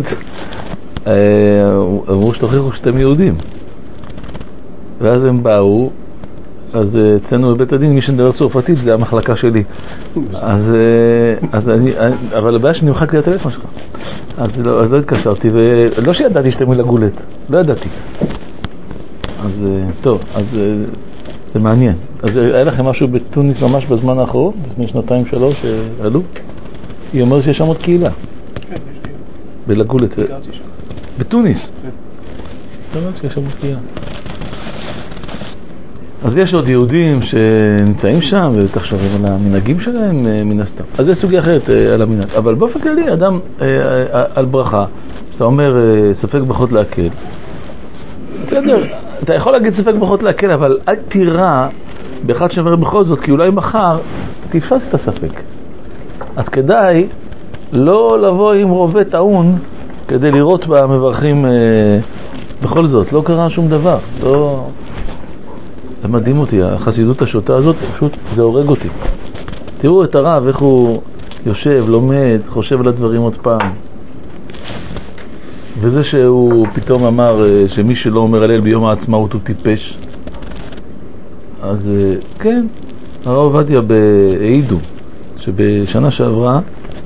אמרו שתוכיחו שאתם יהודים. ואז הם באו, אז אצלנו בבית הדין, מי שנדבר צרפתית זה המחלקה שלי. אז אבל הבעיה שנמחק לי הטלפון שלך. אז לא התקשרתי, ולא שידעתי שאתם מלגולת, לא ידעתי. אז טוב, אז זה מעניין. אז היה לכם משהו בתוניס ממש בזמן האחרון, לפני 2-3 שעלו? היא אומרת שיש שם עוד קהילה. בלגולת, בתוניס. זאת אומרת שיש שם קהילה. אז יש עוד יהודים שנמצאים שם ותחשבים על המנהגים שלהם מן הסתם. אז זה סוגיה אחרת על המנהג. אבל באופן כללי, אדם על ברכה, שאתה אומר ספק ברכות להקל. בסדר, אתה יכול להגיד ספק ברכות להקל, אבל אל תירא באחד שעבר בכל זאת, כי אולי מחר תפסת את הספק. אז כדאי לא לבוא עם רובה טעון כדי לראות במברכים בכל זאת. לא קרה שום דבר. לא... זה מדהים אותי, החסידות השוטה הזאת, פשוט זה הורג אותי. תראו את הרב, איך הוא יושב, לומד, חושב על הדברים עוד פעם. וזה שהוא פתאום אמר שמי שלא אומר הלל ביום העצמאות הוא טיפש. אז כן, הרב עובדיה העידו שבשנה שעברה,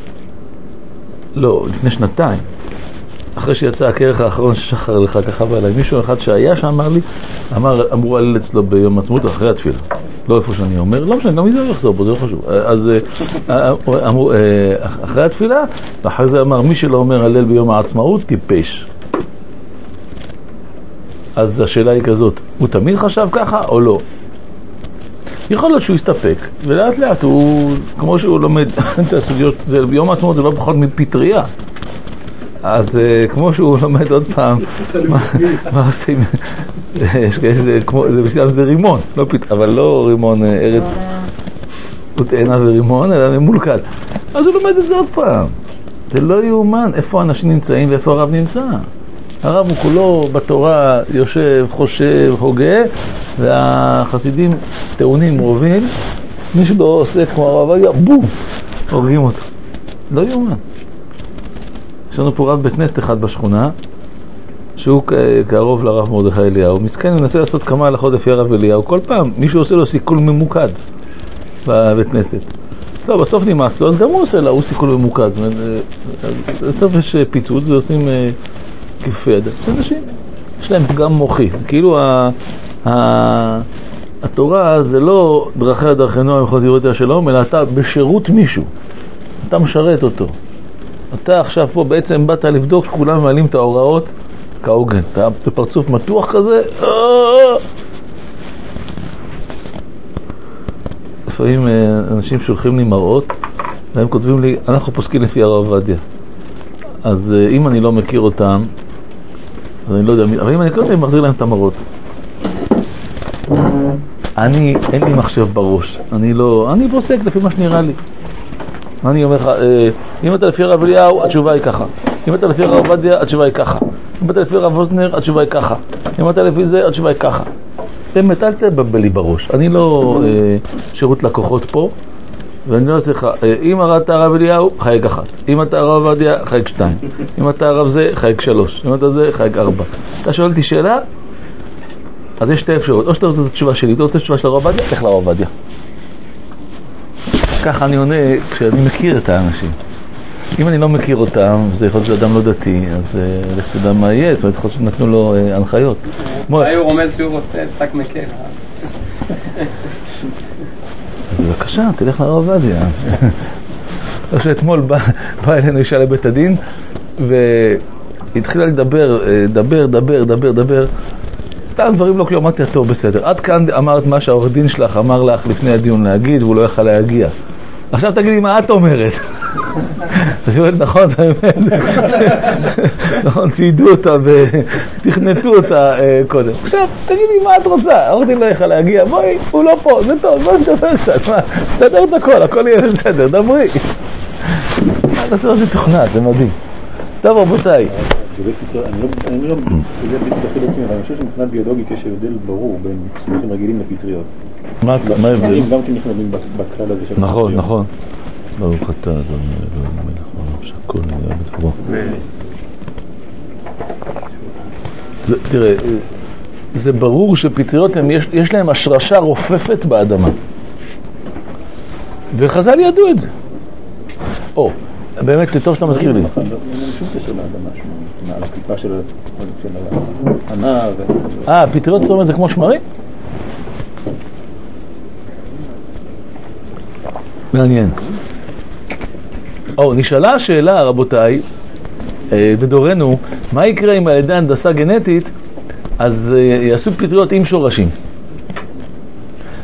לא, לפני שנתיים, אחרי שיצא הכרך האחרון ששחר לך ככה בעלי, מישהו אחד שהיה שאמר לי, אמרו הלל אצלו ביום העצמאות אחרי התפילה, לא איפה שאני אומר, לא משנה, גם מזה הוא יחזור בו, זה לא חשוב. אז אמרו אחרי התפילה, ואחרי זה אמר מי שלא אומר הלל ביום העצמאות טיפש. אז השאלה היא כזאת, הוא תמיד חשב ככה או לא? יכול להיות שהוא יסתפק, ולאט לאט הוא, כמו שהוא לומד את הסוגיות, ביום העצמאות זה לא פחות מפטריה. אז כמו שהוא לומד עוד פעם, מה עושים? זה בשביל זה רימון, אבל לא רימון ארץ ותאנה ורימון, אלא ממולכד. אז הוא לומד את זה עוד פעם. זה לא יאומן איפה האנשים נמצאים ואיפה הרב נמצא. הרב הוא כולו בתורה יושב, חושב, הוגה, והחסידים טעונים רובים, מי שלא עושה כמו הרב היה, בום, הורגים אותו. לא יאומן. יש לנו פה רב בית כנסת אחד בשכונה, שהוא קרוב לרב מרדכי אליהו. מסכן, הוא מנסה לעשות כמה הלכות לפי הרב אליהו. כל פעם מישהו עושה לו סיכול ממוקד בבית כנסת. לא, בסוף נמאס לו, אז גם הוא עושה לו סיכול ממוקד. בסוף יש פיצוץ ועושים כיפי יד. זה אנשים, יש להם פגם מוחי. כאילו התורה זה לא דרכיה דרכנו המחוז יראו את השלום, אלא אתה בשירות מישהו. אתה משרת אותו. אתה עכשיו פה בעצם באת לבדוק שכולם מעלים את ההוראות כהוגן. אתה בפרצוף מתוח כזה. לפעמים אנשים שולחים לי מראות והם כותבים לי, אנחנו פוסקים לפי הרב עובדיה. אז אם אני לא מכיר אותם, אז אני לא יודע, אבל אם אני מכיר אותם, אני מחזיר להם את המראות. אין לי מחשב בראש. אני פוסק לפי מה שנראה לי. אני אומר לך, אם אתה לפי הרב אליהו, התשובה היא ככה. אם אתה לפי הרב עובדיה, התשובה היא ככה. אם אתה לפי הרב אוזנר, התשובה היא ככה. אם אתה לפי זה, התשובה היא ככה. באמת, אל תבלבל לי בראש. אני לא שירות לקוחות פה, ואני לא צריך, אם אתה הרב אליהו, חייג 1. אם אתה הרב עובדיה, חייג 2. אם אתה הרב זה, חייג 3. אם אתה זה, חייג 4. אתה שואל אותי שאלה, אז יש שתי אפשרות. או שאתה רוצה את התשובה שלי, אתה רוצה את התשובה של הרב עובדיה, לך לרב עובדיה. ככה אני עונה כשאני מכיר את האנשים. אם אני לא מכיר אותם, זה יכול להיות שאדם לא דתי, אז לך תדע מה יהיה, זאת אומרת, יכול להיות שנתנו לו הנחיות. אולי הוא רומז שהוא רוצה שק מקל. אז בבקשה, תלך לרב עובדיה. לא שאתמול בא אלינו אישה לבית הדין, והתחילה לדבר. סתם דברים לא כלום, אמרתי טוב, בסדר. עד כאן אמרת מה שהעורך דין שלך אמר לך לפני הדיון להגיד, והוא לא יכל להגיע. עכשיו תגידי מה את אומרת. נכון, נכון, ציידו אותה ותכנתו אותה קודם. עכשיו תגידי מה את רוצה, העורך דין לא יכל להגיע, בואי, הוא לא פה, זה טוב, בואי נדבר קצת, תסדר את הכל יהיה בסדר, דברי. נעשה את זה תוכנה, זה מדהים. טוב רבותיי. אני לא יודע בדיוק עצמי, אבל אני חושב שמבחינת ביולוגית יש הבדל ברור בין סימוכים רגילים לפטריות. מה ההבדל? גם כן נכנסים בכלל הזה של נכון, נכון. ברוך אתה, אדוני אלוהים מלך העולם, שהכל נהיה בדברו. תראה, זה ברור שפטריות יש להם השרשה רופפת באדמה. וחז"ל ידעו את זה. באמת, טוב שאתה מזכיר לי. אין שום קשר לאדמה, על הקליפה של הענה פטריות, זאת אומרת, זה כמו שמרים? מעניין. נשאלה השאלה, רבותיי, בדורנו, מה יקרה אם על ידי הנדסה גנטית, אז יעשו פטריות עם שורשים.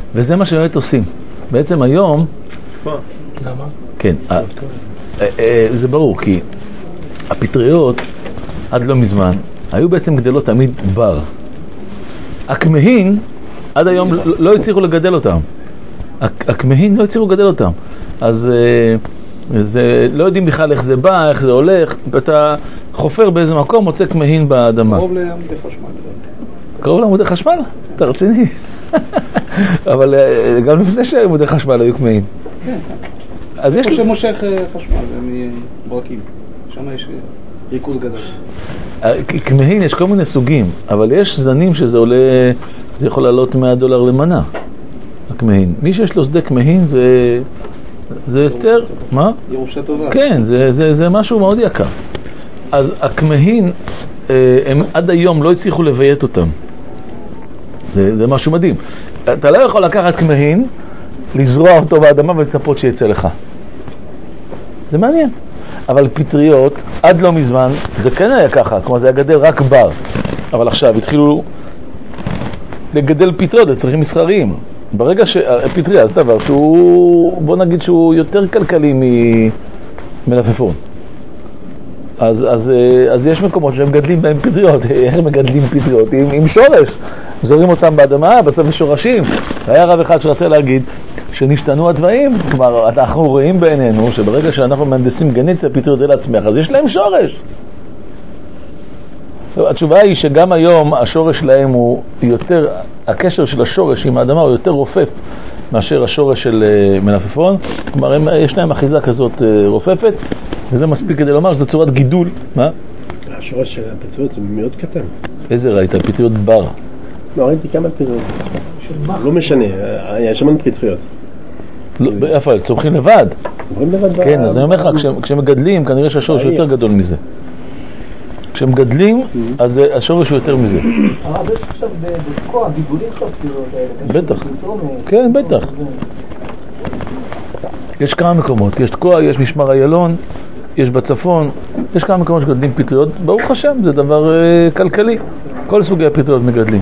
וזה מה שבאמת עושים. בעצם היום... למה? כן, זה ברור, כי הפטריות עד לא מזמן היו בעצם גדלות תמיד בר. הכמהין עד היום לא הצליחו לגדל אותם. הכמהין לא הצליחו לגדל אותם. אז זה, לא יודעים בכלל איך זה בא, איך זה הולך. אתה חופר באיזה מקום, מוצא כמהין באדמה. קרוב לעמודי חשמל. קרוב לעמודי חשמל? אתה רציני? אבל גם לפני שעמודי חשמל היו כמהין. כן. אז יש... שמושך חשמל מברקים. שם יש ריכוז גדול. כמהין יש כל מיני סוגים, אבל יש זנים שזה עולה, זה יכול לעלות $100 למנה. הכמהין. מי שיש לו שדה כמהין זה יותר, מה? ירושה טובה. כן, זה משהו מאוד יקר. אז הכמהין, הם עד היום לא הצליחו לביית אותם. זה משהו מדהים. אתה לא יכול לקחת כמהין, לזרוע אותו באדמה ולצפות שיצא לך. זה מעניין. אבל פטריות, עד לא מזמן, זה כן היה ככה, כלומר זה היה גדל רק בר. אבל עכשיו התחילו לגדל פטריות, זה צריכים מסחריים. ברגע שפטריה זה דבר שהוא, בוא נגיד שהוא יותר כלכלי מלפפון. אז יש מקומות שהם גדלים בהם פטריות, הם מגדלים פטריות עם שורש, זורים אותם באדמה, בסוף שורשים. היה רב אחד שרצה להגיד שנשתנו הדברים, כלומר אנחנו רואים בעינינו שברגע שאנחנו מהנדסים גנטית הפטריות אל עצמך, אז יש להם שורש. התשובה היא שגם היום השורש שלהם הוא יותר, הקשר של השורש עם האדמה הוא יותר רופף מאשר השורש של מלפפון. כלומר יש להם אחיזה כזאת רופפת, וזה מספיק כדי לומר שזו צורת גידול. מה? השורש של הפטריות זה מאוד קטן. איזה ראית? פטריות בר. לא, ראיתי כמה פטריות. לא משנה, יש המון פטריות. איפה? צומחים לבד? צומחים לבד. כן, אז אני אומר לך, כשמגדלים כנראה שהשורש יותר גדול מזה. כשהם גדלים, אז השורש הוא יותר מזה. אבל יש עכשיו בתקוע, גידולים של הפטריות האלה. בטח. כן, בטח. יש כמה מקומות. יש תקוע, יש משמר איילון, יש בצפון, יש כמה מקומות שגדלים פטריות. ברוך השם, זה דבר כלכלי. כל סוגי הפטריות מגדלים.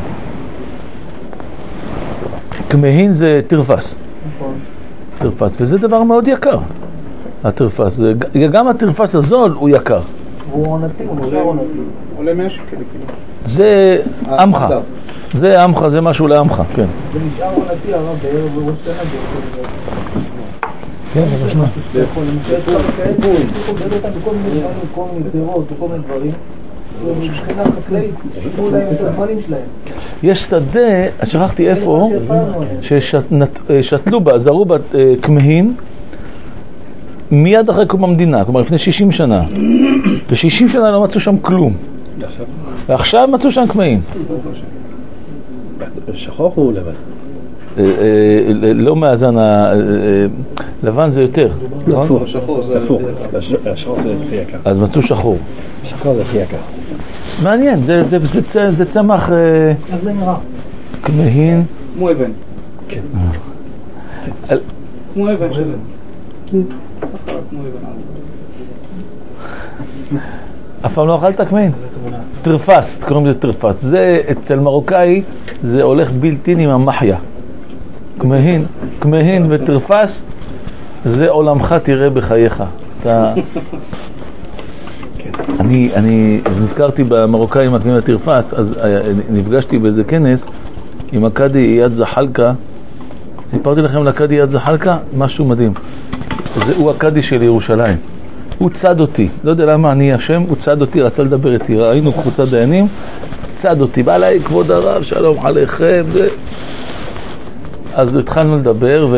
כמהין זה תרפס. תרפס, וזה דבר מאוד יקר. התרפס. גם התרפס הזול הוא יקר. הוא עונתי, הוא נשאר עונתי. עולה 100 שקל. זה עמך. זה עמך, זה משהו לעמך, כן. זה נשאר עונתי, הרב, בערב וראש שנה בערב. כן, זה משמע. זה יכול למצוא אותם כאלה, הוא גדל אותם בכל מיני דברים, בכל מיני גזירות, בכל מיני דברים. מבחינה חקלאית, שימו להם את הזמנים שלהם. יש שדה, שכחתי איפה, ששתלו בה, זרו בה כמהין, מיד אחרי קום המדינה, כלומר לפני 60 שנה. ו60 שנה לא מצאו שם כלום. ועכשיו מצאו שם כמהין. שחור או לבן? לא מאזן, לבן זה יותר. שחור זה הכי יקר. אז מצאו שחור. שחור זה הכי יקר. מעניין, זה צמח אז זה נראה. כמהין. כמו אבן. כן. כמו אבן שלנו. אף פעם לא אכלת כמהין? תרפס, קוראים לזה תרפס. זה אצל מרוקאי זה הולך בלתין עם המחיה. כמהין ותרפס זה עולמך תראה בחייך. אני נזכרתי במרוקאי מתאים לתרפס, אז נפגשתי באיזה כנס עם הקאדי איאד זחלקה. סיפרתי לכם לקאדי איאד זחלקה משהו מדהים. הוא הקאדי של ירושלים. הוא צד אותי, לא יודע למה אני השם, הוא צד אותי, רצה לדבר איתי, ראינו קבוצת דיינים, צד אותי, בא אליי כבוד הרב, שלום עליכם, אז התחלנו לדבר,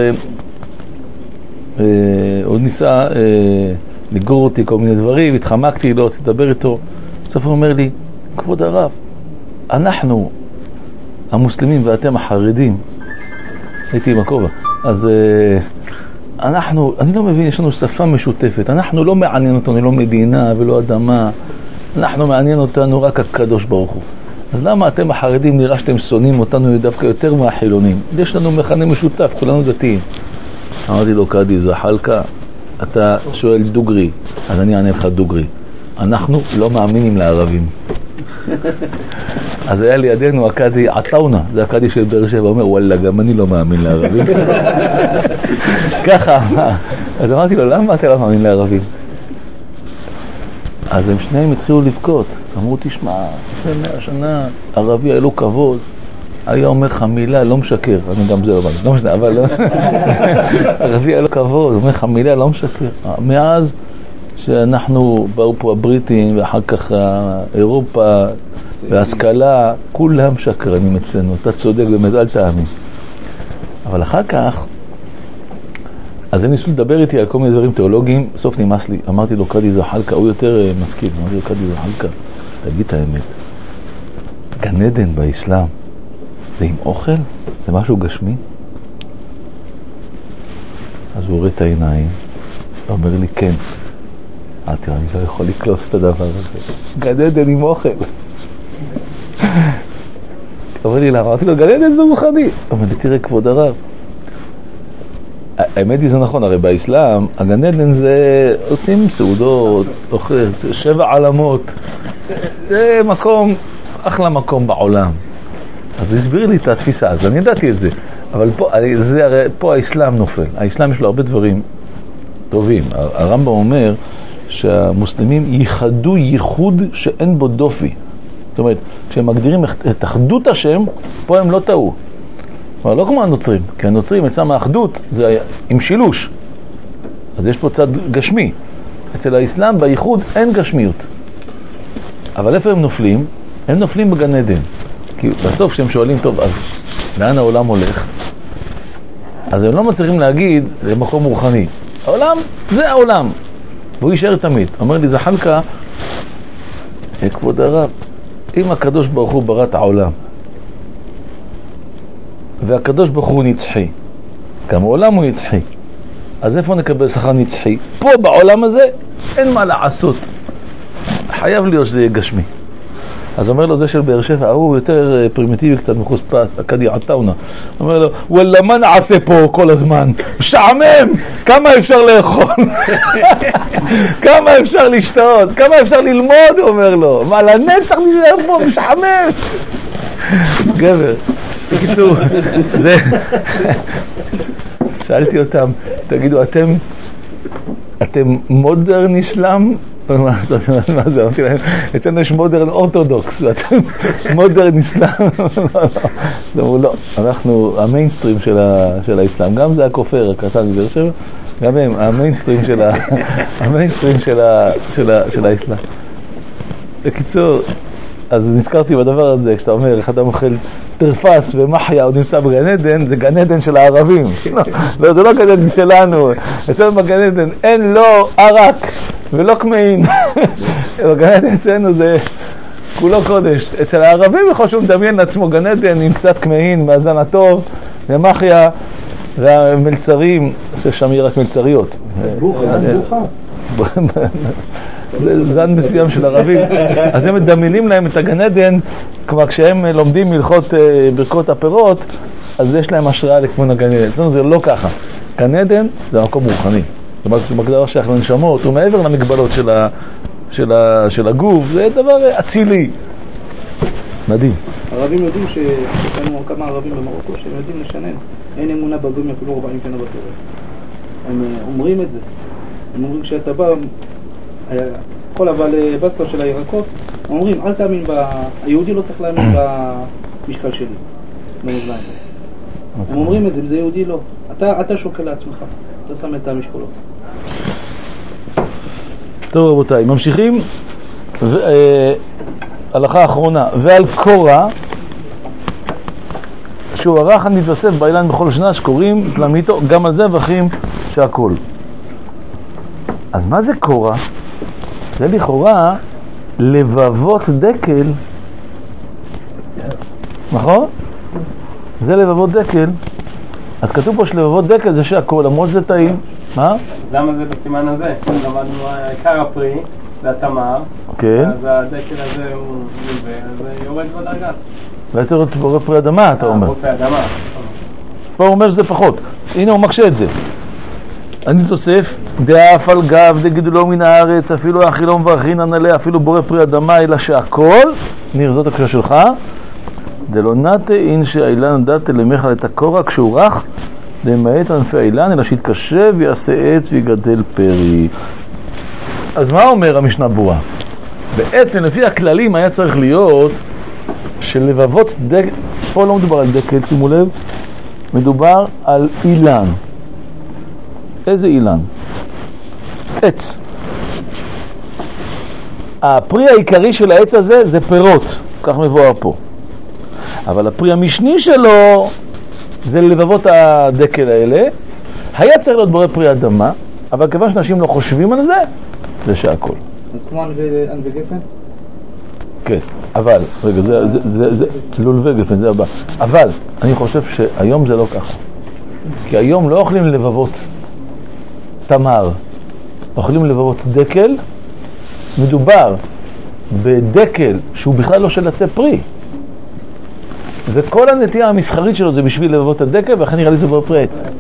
והוא ניסה לגרור אותי כל מיני דברים, התחמקתי, לא רציתי לדבר איתו, בסוף הוא אומר לי, כבוד הרב, אנחנו המוסלמים ואתם החרדים, הייתי עם הכובע, אז אני לא מבין, יש לנו שפה משותפת, אנחנו לא מעניין אותנו, לא מדינה ולא אדמה, אנחנו מעניין אותנו רק הקדוש ברוך הוא. אז למה אתם החרדים נראה שאתם שונאים אותנו דווקא יותר מהחילונים? יש לנו מכנה משותף, כולנו דתיים. אמרתי לו, קאדי זחלקה, אתה שואל דוגרי, אז אני אענה לך דוגרי. אנחנו לא מאמינים לערבים. אז היה לידינו הקאדי עטאונה, זה הקאדי של באר שבע, אומר וואלה גם אני לא מאמין לערבים. ככה, אז אמרתי לו למה אתה לא מאמין לערבים? אז הם שניהם התחילו לבכות, אמרו תשמע, לפני 100 שנה ערבי היה לו כבוד, היה אומר לך מילה לא משקר, אני גם זה לא משנה, אבל ערבי היה לו כבוד, אומר לך מילה לא משקר. מאז שאנחנו באו פה הבריטים ואחר כך אירופה והשכלה, כולם שקרנים אצלנו, אתה צודק באמת, אל תאמין. אבל אחר כך, אז הם ניסו לדבר איתי על כל מיני דברים תיאולוגיים, בסוף נמאס לי, אמרתי לו קאדי זחאלקה, הוא יותר משכיל, אמרתי לו קאדי זחאלקה, תגיד את האמת, גן עדן באסלאם, זה עם אוכל? זה משהו גשמי? אז הוא רואה את העיניים, אומר לי כן. אמרתי לו, אני לא יכול לקלוט את הדבר הזה. גן עדן עם אוכל. אמר לי למה? אמרתי לו, גן עדן זה רוחני. אמר לי, תראה כבוד הרב. האמת היא זה נכון, הרי באסלאם, הגן עדן זה עושים סעודות, אוכל, 7 עלמות. זה מקום, אחלה מקום בעולם. אז הוא הסביר לי את התפיסה, אז אני ידעתי את זה. אבל פה האסלאם נופל. האסלאם יש לו הרבה דברים טובים. הרמב"ם אומר שהמוסלמים ייחדו ייחוד שאין בו דופי. זאת אומרת, כשהם מגדירים את אחדות השם, פה הם לא טעו. אבל לא כמו הנוצרים, כי הנוצרים אצלם האחדות זה עם שילוש. אז יש פה צד גשמי. אצל האסלאם בייחוד אין גשמיות. אבל איפה הם נופלים? הם נופלים בגן עדן. כי בסוף כשהם שואלים, טוב, אז לאן העולם הולך? אז הם לא מצליחים להגיד, זה מקום רוחני. העולם, זה העולם. והוא יישאר תמיד. אומר לי, זחאלקה, כבוד הרב, אם הקדוש ברוך הוא ברא את העולם, והקדוש ברוך הוא נצחי, גם העולם הוא נצחי, אז איפה נקבל שכר נצחי? פה בעולם הזה אין מה לעשות. חייב להיות שזה יהיה גשמי. אז אומר לו זה של באר שבע, הוא יותר פרימיטיבי קצת מחוספס, הקאדי עטאונה. אומר לו, וואלה מה נעשה פה כל הזמן? משעמם! כמה אפשר לאכול? כמה אפשר לשתות? כמה אפשר ללמוד? אומר לו, מה לנצח נשאר פה? משעמם! גבר, בקיצור, זה... שאלתי אותם, תגידו, אתם מודרן אסלאם? מה זה? אמרתי להם, אצלנו יש מודרן אורתודוקס, ואתם מודרן אסלאם? אמרו, לא, אנחנו המיינסטרים של האסלאם, גם זה הכופר הקטן מבאר שבע, גם הם, המיינסטרים של האסלאם. בקיצור, אז נזכרתי בדבר הזה, כשאתה אומר, איך אדם אוכל תרפס ומחיה, הוא נמצא בגן עדן, זה גן עדן של הערבים. לא, זה לא גן עדן שלנו. אצלנו בגן עדן אין לא ערק ולא כמהין. בגן עדן אצלנו זה כולו קודש. אצל הערבים יכול שהוא מדמיין לעצמו גן עדן עם קצת כמהין, מאזן הטוב, ומחיה, והמלצרים, ששם יהיה רק מלצריות. זה זן מסוים של ערבים. אז הם מדמיינים להם את הגן עדן, כלומר כשהם לומדים הלכות ברכות הפירות, אז יש להם השראה לכיוון הגן עדן. אצלנו זה לא ככה. גן עדן זה מקום רוחני. זה מקום שייך לנשמות, הוא מעבר למגבלות של הגוף, זה דבר אצילי. מדהים. ערבים יודעים שיש לנו כמה ערבים במרוקו שהם יודעים לשנן. אין אמונה בגויים אפילו 40 שנה בתורה. הם אומרים את זה. הם אומרים שאתה בא, כל הבעלי בסטו של הירקות, הם אומרים, אל תאמין, היהודי לא צריך להאמין במשקל שלי, במזליים. הם אומרים את זה, אם זה יהודי לא. אתה שוקל לעצמך, אתה שם את המשקולות. טוב רבותיי, ממשיכים. הלכה האחרונה, ועל קורא, שהוא ערך הנתווסף באילן בכל שנה שקוראים פלמיתו, גם על זה מברכים שהכל. אז מה זה קורא? זה לכאורה לבבות דקל, נכון? זה לבבות דקל. אז כתוב פה שלבבות דקל זה שהכל, למרות זה טעים. מה? למה זה בסימן הזה? למדנו עיקר הפרי, זה התמר, אז הדקל הזה הוא נלווה, אז יורד בדרגה. ואתה רואה פרי אדמה, אתה אומר. פרי אדמה. פה הוא אומר שזה פחות. הנה הוא מקשה את זה. אני תוסף, דאף על גב דגידולו מן הארץ, אפילו האכילו מברכין הנעלה, אפילו בורא פרי אדמה, אלא שהכל, ניר, זאת הקריאה שלך, דלא נטה אין שהאילן דתה למך את הקורא כשהוא רך, למעט ענפי האילן, אלא שיתקשב ויעשה עץ ויגדל פרי. אז מה אומר המשנה ברורה? בעצם לפי הכללים היה צריך להיות שלבבות דקל, פה לא מדובר על דקל, שימו לב, מדובר על אילן. איזה אילן? עץ. הפרי העיקרי של העץ הזה זה פירות, כך מבואר פה. אבל הפרי המשני שלו זה לבבות הדקל האלה. היה צריך להיות בורא פרי אדמה, אבל כיוון שאנשים לא חושבים על זה, זה שהכל. אז כמו ענבי גפן? כן, אבל, רגע, זה לולבי גפן, זה הבא. אבל, אני חושב שהיום זה לא ככה. כי היום לא אוכלים לבבות תמר, אוכלים לבבות דקל. מדובר בדקל שהוא בכלל לא של עצי פרי. וכל הנטייה המסחרית שלו זה בשביל לבבות הדקל, ואחרי נראה לי זה בורא פרי עץ.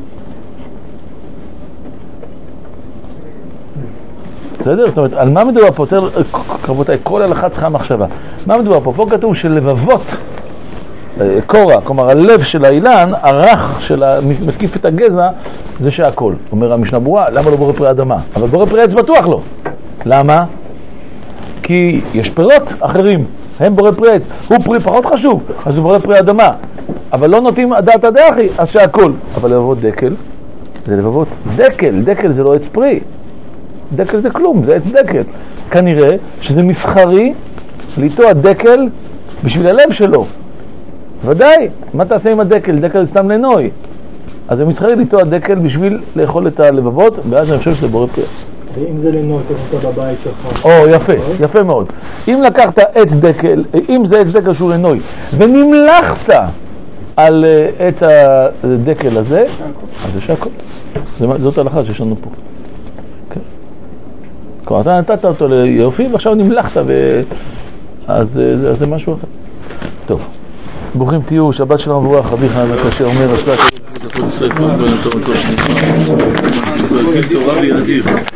בסדר? זאת אומרת, על מה מדובר פה? רבותיי, כל הלכה צריכה מחשבה. מה מדובר פה? פה כתוב שלבבות קורא, כלומר הלב של האילן, הרך של מקיף את הגזע, זה שהכל. אומר המשנה ברורה, למה לא בורא פרי אדמה? אבל בורא פרי עץ בטוח לא. למה? כי יש פירות אחרים, הם בורא פרי עץ. הוא פרי פחות חשוב, אז הוא בורא פרי אדמה. אבל לא נוטים דעת הדאחי, אז שהכל. אבל לבבות דקל, זה לבבות דקל. דקל זה לא עץ פרי. דקל זה כלום, זה עץ דקל. כנראה שזה מסחרי ליטוע דקל בשביל הלב שלו. ודאי, מה תעשה עם הדקל? דקל סתם לנוי. אז זה מסחרי ליטוע דקל בשביל לאכול את הלבבות, ואז אני חושב שזה בורא פרי עץ. ואם זה לנוי, אתה בבית שלך. או, יפה, יפה מאוד. אם לקחת עץ דקל, אם זה עץ דקל שהוא לנוי, ונמלחת על עץ הדקל הזה, אז זה שהכל. זאת ההלכה שיש לנו פה. כלומר, אתה נתת אותו ליופי, ועכשיו נמלחת, אז זה משהו אחר. טוב, ברוכים תהיו, שבת שלנו מבורך, רבי חנן הקשה אומר, עשה כבוד ישראל, כל דבר טוב, טוב, שנשמע. תורה וילדים.